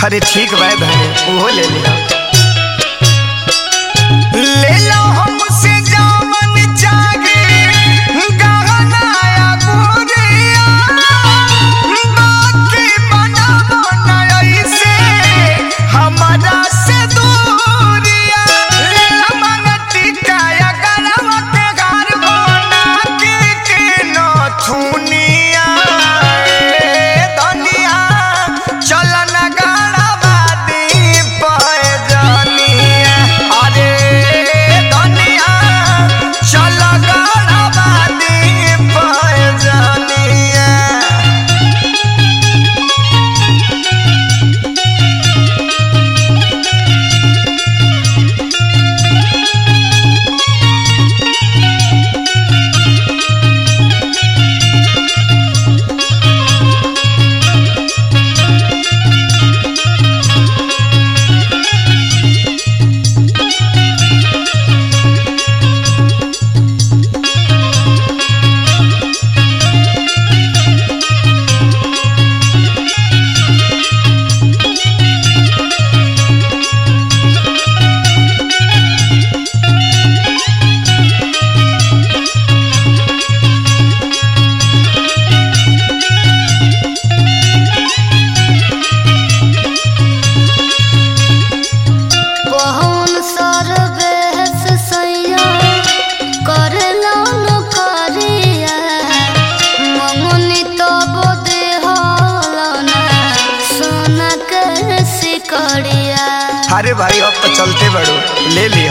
अरे ठीक भाई बहने वो ले लिया। ले लो हमसे जामन जागे गहना या गोरिया, बाकी बनाबो ना ऐसे हमारा से दूरिया। ले लो मंगती काया गलवा के घर बना के नो थुनिया दुनिया चलन गड़वा दी पैजनिया। अरे दुनिया चल गड़वा दी पैजनिया। अरे भाई अब तो चलते बड़ो ले ले।